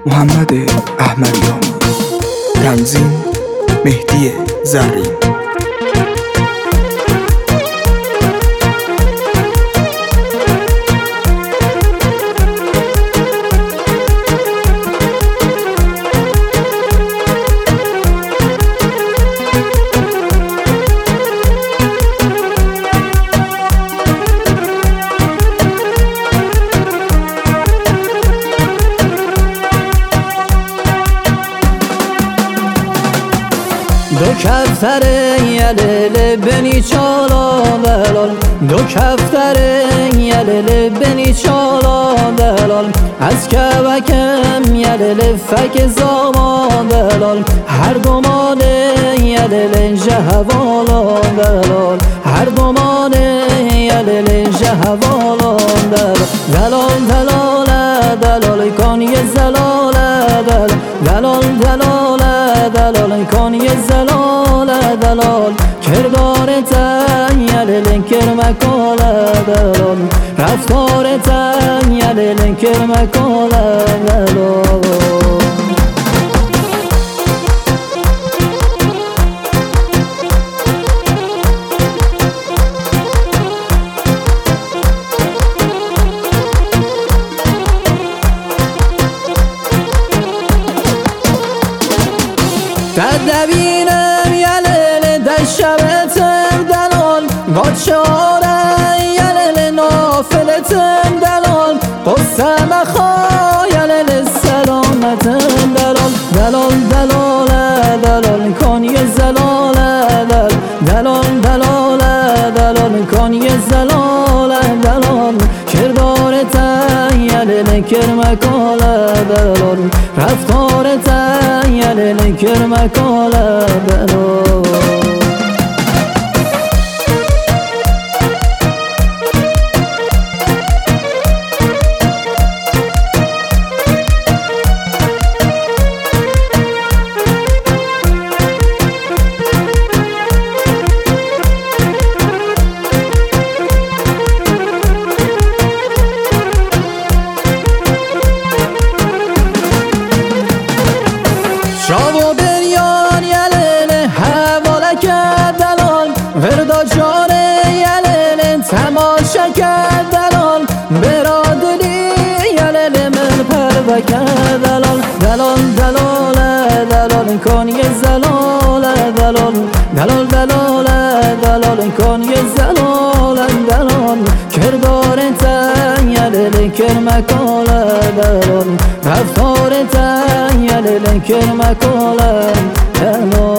محمد احمدیانی، تنظیم مهدی زرین. دو کفتر یلل بنی چالا دلال، دو کفتر یلل بنی چالا دلال، از کبکم یلل فک زاما دلال، هر دو مال یلل جهوالا دلال، هر دو مال یلل جهوالا دلال، دلال دلال دلال کان یه زلال دلال، دلال دلال دلال کان یه زلال دلال، کردار یلل کرمکال دلال، رفتار یلل کرمکال دلال. تدبینم یلل دشبتم دلال، بادشاره یلل نافلتم دلال، قصه مخا یلل سلامتم دلال، دلال دلال دلال کان یه زلال دلال، دلال دلال دلال کان یه زلال دلال، کردارت یلل کرمکال دلال، رفتارت یلل کرمکال دلال. شاو بریان یلل حواله کرد دلال، وردا جان یلل تماشا کرد دلال، برادلی یلل من پرو کرد دلال، دلال دلال دلال کان یه زلال دلال، دلال دلال دلال کان یه زلال دلال، کردارت یلل کرمکال دلال، رفتارت یلل کرمکال دلال.